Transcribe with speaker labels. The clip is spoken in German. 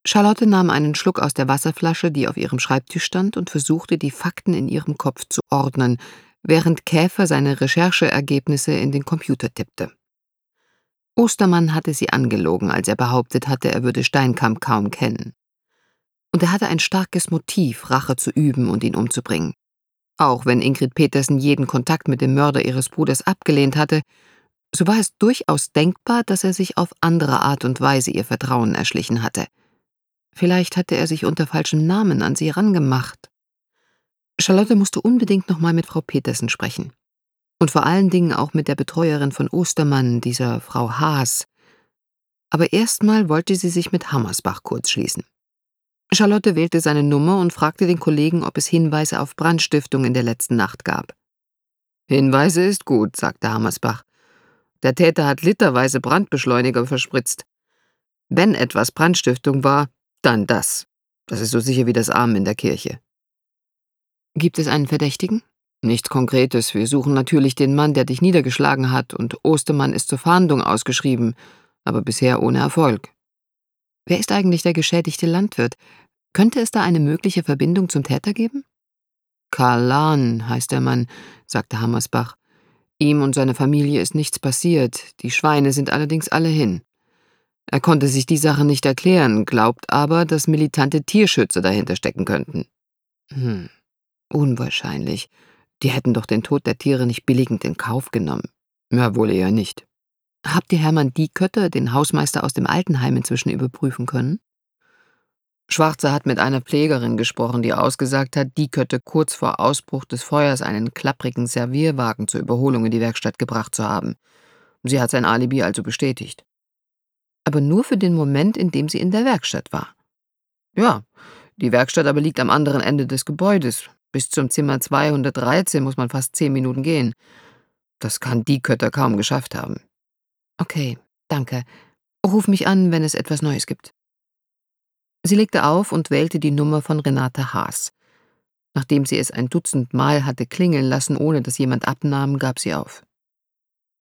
Speaker 1: Charlotte nahm einen Schluck aus der Wasserflasche, die auf ihrem Schreibtisch stand, und versuchte, die Fakten in ihrem Kopf zu ordnen, während Käfer seine Rechercheergebnisse in den Computer tippte. Ostermann hatte sie angelogen, als er behauptet hatte, er würde Steinkamp kaum kennen. Und er hatte ein starkes Motiv, Rache zu üben und ihn umzubringen. Auch wenn Ingrid Petersen jeden Kontakt mit dem Mörder ihres Bruders abgelehnt hatte, so war es durchaus denkbar, dass er sich auf andere Art und Weise ihr Vertrauen erschlichen hatte. Vielleicht hatte er sich unter falschem Namen an sie rangemacht. Charlotte musste unbedingt noch mal mit Frau Petersen sprechen. Und vor allen Dingen auch mit der Betreuerin von Ostermann, dieser Frau Haas. Aber erstmal wollte sie sich mit Hammersbach kurzschließen. Charlotte wählte seine Nummer und fragte den Kollegen, ob es Hinweise auf Brandstiftung in der letzten Nacht gab. »Hinweise ist gut«, sagte Hammersbach. »Der Täter hat literweise Brandbeschleuniger verspritzt. Wenn etwas Brandstiftung war, dann das. Das ist so sicher wie das Amen in der Kirche.« »Gibt es einen Verdächtigen?« »Nichts Konkretes. Wir suchen natürlich den Mann, der dich niedergeschlagen hat, und Ostermann ist zur Fahndung ausgeschrieben, aber bisher ohne Erfolg.« »Wer ist eigentlich der geschädigte Landwirt? Könnte es da eine mögliche Verbindung zum Täter geben?« »Karl Lahn heißt der Mann«, sagte Hammersbach. »Ihm und seiner Familie ist nichts passiert, die Schweine sind allerdings alle hin. Er konnte sich die Sache nicht erklären, glaubt aber, dass militante Tierschützer dahinter stecken könnten.« Unwahrscheinlich. Die hätten doch den Tod der Tiere nicht billigend in Kauf genommen. Ja, wohl eher nicht. Habt ihr Hermann Diekötter, den Hausmeister aus dem Altenheim, inzwischen überprüfen können? Schwarzer hat mit einer Pflegerin gesprochen, die ausgesagt hat, Diekötter kurz vor Ausbruch des Feuers einen klapprigen Servierwagen zur Überholung in die Werkstatt gebracht zu haben. Sie hat sein Alibi also bestätigt. Aber nur für den Moment, in dem sie in der Werkstatt war. Ja, die Werkstatt aber liegt am anderen Ende des Gebäudes. Bis zum Zimmer 213 muss man fast 10 Minuten gehen. Das kann Diekötter kaum geschafft haben. Okay, danke. Ruf mich an, wenn es etwas Neues gibt. Sie legte auf und wählte die Nummer von Renate Haas. Nachdem sie es ein Dutzend Mal hatte klingeln lassen, ohne dass jemand abnahm, gab sie auf.